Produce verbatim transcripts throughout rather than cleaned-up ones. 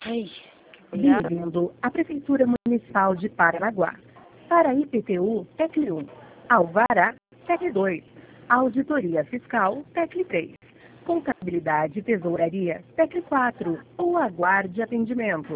Ai, olhar. Bem-vindo à Prefeitura Municipal de Paranaguá. Para I P T U, TECLE um. Alvará, TECLE dois. Auditoria Fiscal, TECLE três. Contabilidade e Tesouraria, TECLE quatro. Ou aguarde atendimento.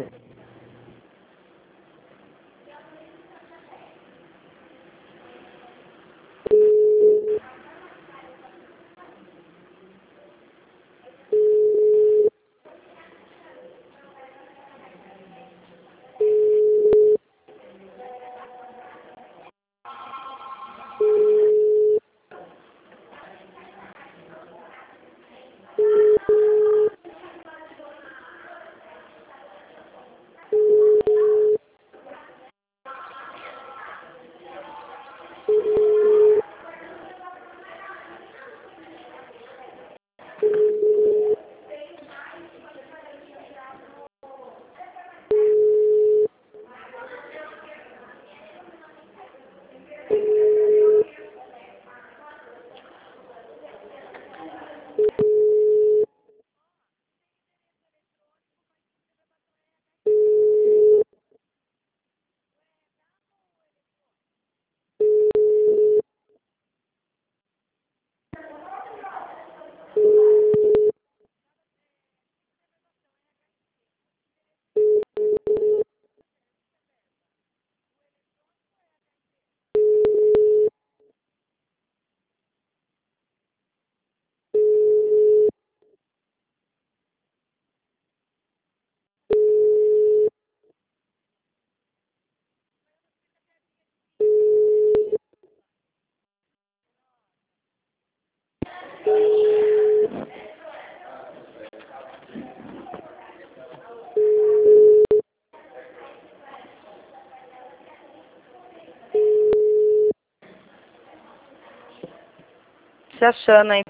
Se achando aí.